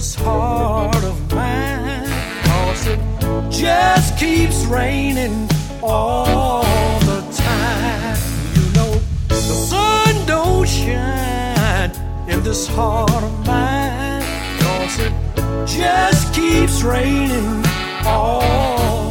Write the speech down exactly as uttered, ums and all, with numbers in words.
this heart of mine, 'cause it just keeps raining all the time. You know, the sun don't shine in this heart of mine, 'cause it just keeps raining all